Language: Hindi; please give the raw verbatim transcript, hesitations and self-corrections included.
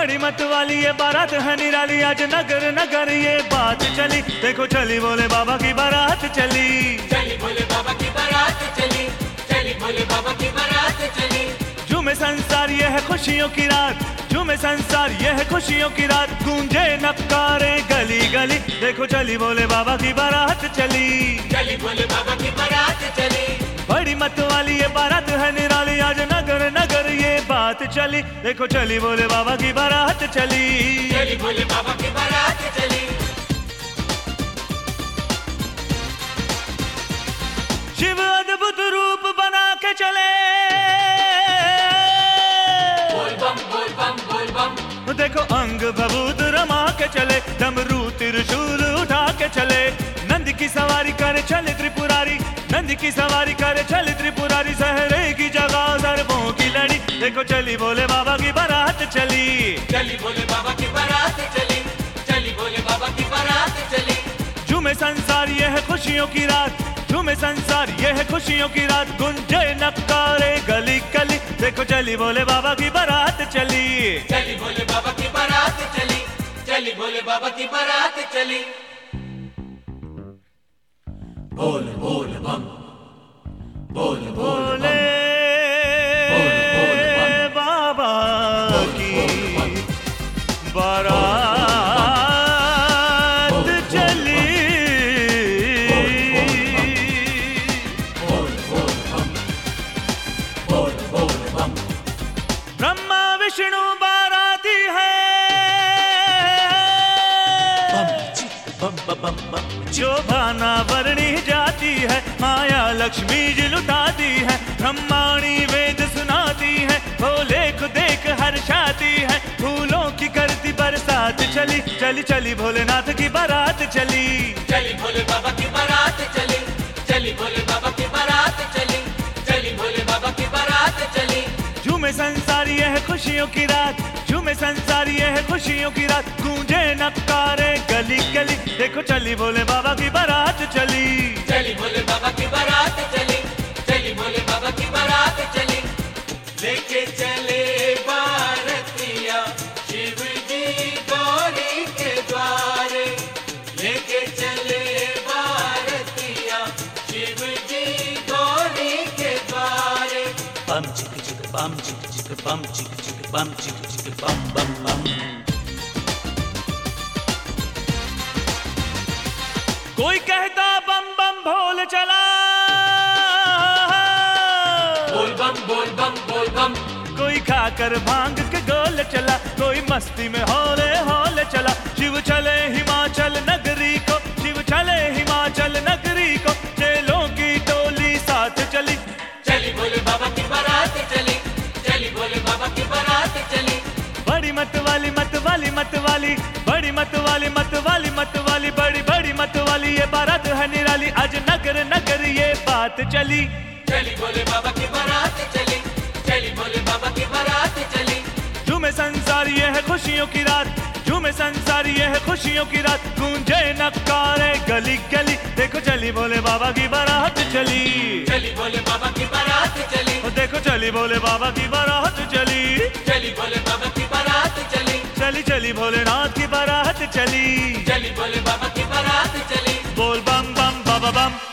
बड़ी मत वाली ये बारात है निराली, आज नगर नगर ये बात चली। देखो चली भोले बाबा की बारात चली, चली भोले बाबा की बारात चली, चली भोले बाबा की बारात चली। झूमे संसार ये है खुशियों की रात, झूमे संसार ये है खुशियों की रात, गूंजे नक्कारे गली गली। देखो चली भोले बाबा की बारात चली, चली भोले बाबा की बारात चली। बड़ी मत वाली ये बारात है निराली, आज नगर नगर ये बात चली। देखो चली भोले बाबा की बारात चली, चली भोले बाबा की बारात चली। शिव अद्भुत रूप बना के चले, बोल बम बोल बम बोल बम। देखो अंग भभूत रमा के चले, डमरू त्रिशूल उठा के चले। नंद की सवारी करे चले त्रिपुरारी, नंद की सवारी करे चले त्रिपुरारी, सहरे की जगह सर्वों की लड़ी। देखो चली भोले बाबा की बारात चली, चली भोले बाबा की बारात चली, चली भोले बाबा की बारात चली। झूमे संसार ये है खुशियों की रात, झूमे संसार ये है खुशियों की रात, गुंजे नक्कारे गली गली। देखो चली भोले बाबा की बारात चली, चली भोले बाबा की बारात चली, चली भोले बाबा की बारात चली। बोल बोल बम, बोल बोल भोले बाबा की बारात चली, ब्रह्मा विष्णु बाराती है, जो भाना वर्णी जाती है, माया लक्ष्मी जी लुटाती है, ब्रह्माणी वेद सुनाती है, भोले को देख हर्षाती है, फूलों की करती बरसात चली। चली चली भोलेनाथ की बारात चली, चली भोले बाबा की बारात चली, चली भोले बाबा की बारात चली, चली भोले बाबा की बारात चली। झूमे संसार ये है खुशियों की रात, झूमे संसार ये है खुशियों की रात, गूंजे नक्कारे गली गली। देखो चली भोले बाबा की बारात चली, चली भोले बाबा की बारात चली, चली भोले बाबा की बारात चली। लेके चले बारतिया शिव जी गौरी के द्वारे, लेके चले बारतिया शिव जी गौरी के द्वारे। बम चिक चिक बम चिक चिक बम चिक चिक बम चिक चिक बम बम बम। कोई कहता बम बम भोल चला, बोल बम बोल बम बोल बम। कोई खाकर भांग के गोल चला, कोई मस्ती में हौले हौले चला। शिव चले हिमाचल नगरी को, शिव चले हिमाचल नगरी को, चेलों की टोली साथ चली। चली भोले बाबा की बारात चली, चली भोले बाबा की बारात चली। बड़ी मत वाली मत वाली मत वाली, बड़ी मत वाली मत वाली मत वाली, बड़ी बड़ी मत वाली ये बारात है निराली, आज नगर नगर ये बात चली। चली भोले बाबा की बारात चली, चली भोले बाबा की बारात चली। झूमे संसार ये है खुशियों की रात, झूमे संसार ये है खुशियों की रात, गूंजे नक्कारे गली गली। देखो चली भोले बाबा की बारात चली, चली भोले बाबा की बारात चली, देखो चली भोले बाबा की बारात चली, चली भोले बाबा की बारात चली, चली चली भोलेनाथ की बारात चली, चली भोले बाबा की बारात चली। बोल बम बम बाबा बम।